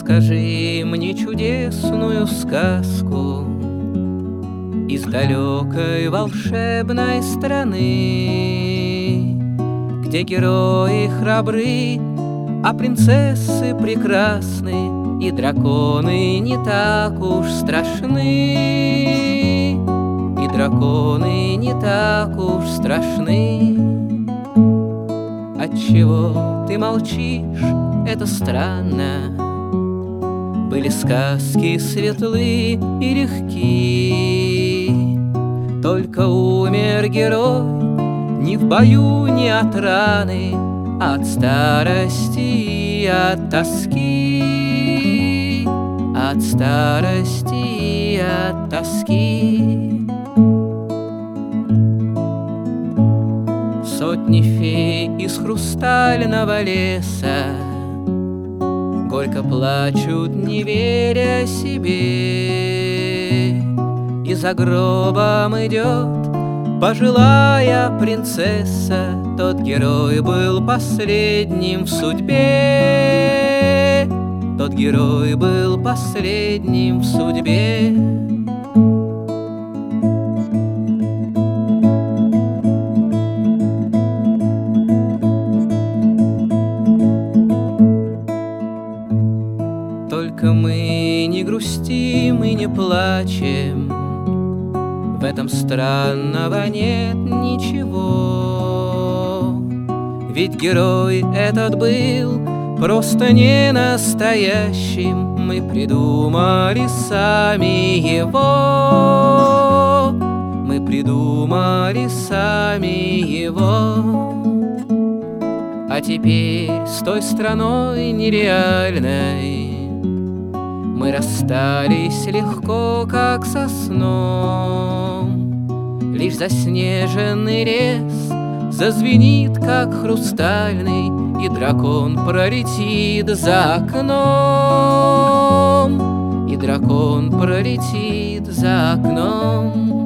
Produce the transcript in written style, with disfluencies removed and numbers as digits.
Расскажи мне чудесную сказку из далекой волшебной страны, где герои храбры, а принцессы прекрасны, и драконы не так уж страшны, и драконы не так уж страшны. Отчего ты молчишь? Это странно. Были сказки светлы и легки, только умер герой не в бою, не от раны, а от старости и от тоски, от старости и от тоски. Сотни фей из хрустального леса горько плачут, не веря себе, и за гробом идет пожилая принцесса. Тот герой был последним в судьбе, тот герой был последним в судьбе. Только мы не грустим и не плачем, в этом странного нет ничего. Ведь герой этот был просто не настоящим, мы придумали сами его, мы придумали сами его. А теперь с той страной нереальной мы расстались легко, как со сном. Лишь заснеженный лес зазвенит, как хрустальный, и дракон пролетит за окном, и дракон пролетит за окном.